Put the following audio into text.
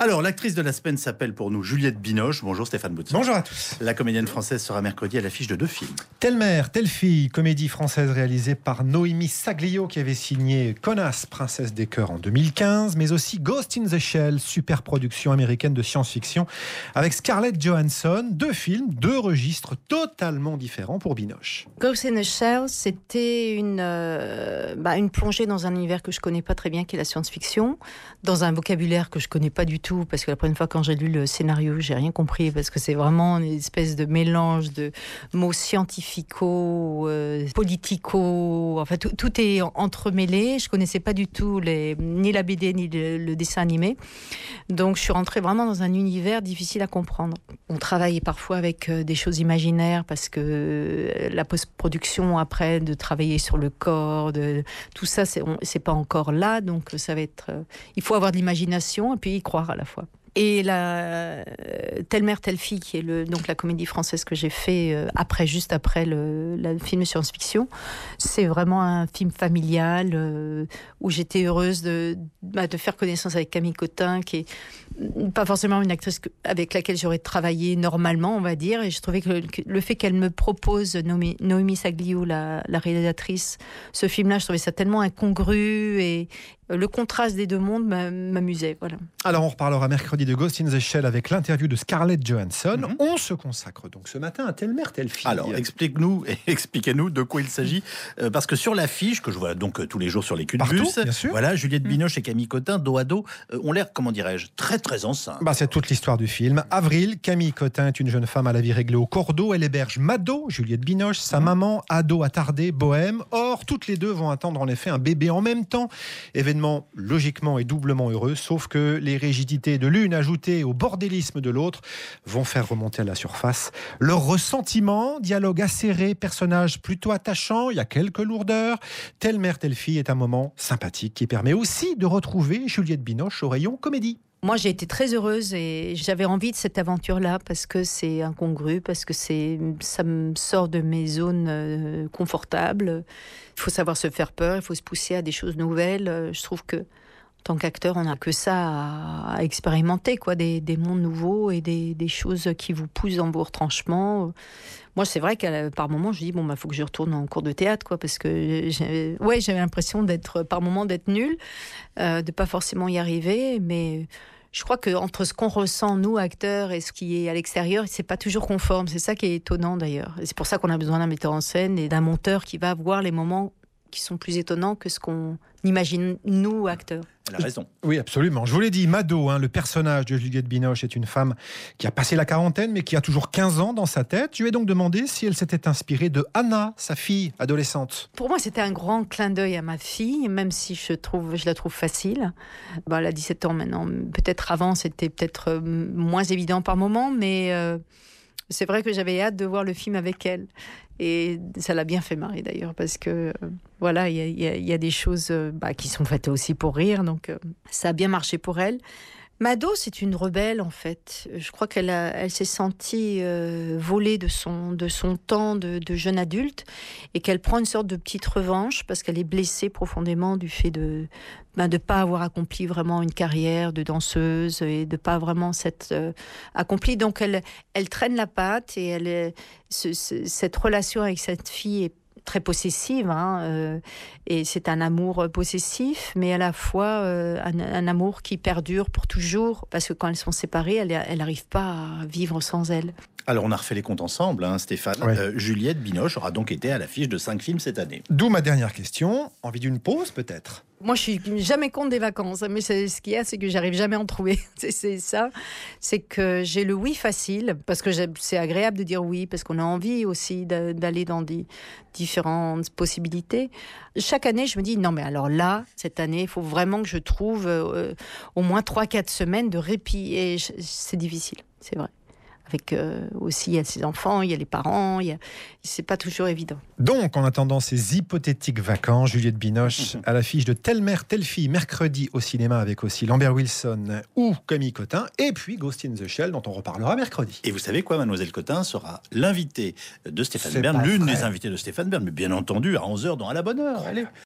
Alors, l'actrice de la semaine s'appelle pour nous Juliette Binoche. Bonjour Stéphane Boutson. Bonjour à tous. La comédienne française sera mercredi à l'affiche de 2 films. Telle mère, telle fille, comédie française réalisée par Noémie Saglio qui avait signé Connasse, princesse des cœurs en 2015, mais aussi Ghost in the Shell, super production américaine de science-fiction avec Scarlett Johansson. 2 films, 2 registres totalement différents pour Binoche. Ghost in the Shell, c'était une plongée dans un univers que je connais pas très bien, qui est la science-fiction, dans un vocabulaire que je connais pas du tout, parce que la première fois quand j'ai lu le scénario, j'ai rien compris, parce que c'est vraiment une espèce de mélange de mots scientifico, politico, enfin tout est entremêlé. Je connaissais pas du tout ni la BD ni le dessin animé, donc je suis rentrée vraiment dans un univers difficile à comprendre. On travaille parfois avec des choses imaginaires, parce que la post-production après, de travailler sur le corps, tout ça, c'est pas encore là, donc ça va être. Il faut avoir de l'imagination et puis y croire à la fois. Et Telle mère, telle fille, qui est donc la comédie française que j'ai fait juste après le film de science-fiction, c'est vraiment un film familial où j'étais heureuse de faire connaissance avec Camille Cotin, qui est pas forcément une actrice avec laquelle j'aurais travaillé normalement, on va dire, et je trouvais que le fait qu'elle me propose, Noémie Saglio, la réalisatrice, ce film-là, je trouvais ça tellement incongru, et le contraste des deux mondes m'amusait. Voilà. Alors on reparlera mercredi de Ghost in the Shell avec l'interview de Scarlett Johansson. On se consacre donc ce matin à Telle mère, telle fille. Alors expliquez-nous de quoi il s'agit, parce que sur l'affiche, que je vois donc tous les jours sur les culs de bus, voilà, Juliette Binoche et Camille Cotin, dos à dos, ont l'air, comment dirais-je, très très enceintes. C'est toute l'histoire du film. Avril, Camille Cotin est une jeune femme à la vie réglée au Cordeau. Elle héberge Mado, Juliette Binoche, sa maman, ado attardée, bohème. Or, toutes les deux vont attendre en effet un bébé en même temps. Événement logiquement et doublement heureux, sauf que les rigidités de l'une ajoutées au bordélisme de l'autre vont faire remonter à la surface leurs ressentiments. Dialogue acéré, personnages plutôt attachants, il y a quelques lourdeurs. Telle mère, telle fille est un moment sympathique qui permet aussi de retrouver Juliette Binoche au rayon comédie. Moi, j'ai été très heureuse et j'avais envie de cette aventure-là, parce que c'est incongru, parce que ça me sort de mes zones confortables. Il faut savoir se faire peur, il faut se pousser à des choses nouvelles. Je trouve que, en tant qu'acteur, on n'a que ça à expérimenter, quoi, des mondes nouveaux et des choses qui vous poussent dans vos retranchements. Moi, c'est vrai qu'à par moments, je dis faut que je retourne en cours de théâtre, quoi, parce que j'avais l'impression par moments d'être nulle, de pas forcément y arriver, mais je crois que entre ce qu'on ressent, nous, acteurs, et ce qui est à l'extérieur, c'est pas toujours conforme. C'est ça qui est étonnant, d'ailleurs. Et c'est pour ça qu'on a besoin d'un metteur en scène et d'un monteur qui va voir les moments qui sont plus étonnants que ce qu'on imagine, nous, acteurs. Elle a raison. Oui, absolument. Je vous l'ai dit, Mado, le personnage de Juliette Binoche, est une femme qui a passé la quarantaine, mais qui a toujours 15 ans dans sa tête. Je lui ai donc demandé si elle s'était inspirée de Anna, sa fille adolescente. Pour moi, c'était un grand clin d'œil à ma fille, même si je la trouve facile. Elle a 17 ans maintenant. Peut-être avant, c'était peut-être moins évident par moment, mais c'est vrai que j'avais hâte de voir le film avec elle. Et ça l'a bien fait marrer, d'ailleurs, parce que il y a des choses qui sont faites aussi pour rire, donc ça a bien marché pour elle. Mado, c'est une rebelle, en fait. Je crois qu'elle s'est sentie volée de son temps de jeune adulte, et qu'elle prend une sorte de petite revanche parce qu'elle est blessée profondément du fait de pas avoir accompli vraiment une carrière de danseuse et de pas vraiment s'être accomplie. Donc elle traîne la patte, et cette relation avec cette fille est très possessive, et c'est un amour possessif, mais à la fois un amour qui perdure pour toujours, parce que quand elles sont séparées, elle n'arrive pas à vivre sans elle. Alors on a refait les comptes ensemble, Stéphane. Ouais. Juliette Binoche aura donc été à l'affiche de 5 films cette année. D'où ma dernière question. Envie d'une pause, peut-être ? Moi, je suis jamais contre des vacances, mais ce qu'il y a, c'est que j'arrive jamais à en trouver. C'est ça. C'est que j'ai le oui facile, parce que c'est agréable de dire oui, parce qu'on a envie aussi d'aller dans des différentes possibilités. Chaque année, je me dis, non, mais alors là, cette année, il faut vraiment que je trouve au moins 3-4 semaines de répit. Et c'est difficile, c'est vrai. Avec aussi, il y a ses enfants, il y a les parents, c'est pas toujours évident. Donc, en attendant ces hypothétiques vacances, Juliette Binoche à l'affiche de Telle mère, telle fille, mercredi au cinéma, avec aussi Lambert Wilson ou Camille Cotin, et puis Ghost in the Shell, dont on reparlera mercredi. Et vous savez quoi, Mademoiselle Cotin sera l'invitée de Stéphane C'est Bern, pas l'une vrai. des invitées de Stéphane Bern, mais bien entendu à 11h dans À la bonne heure. Allez.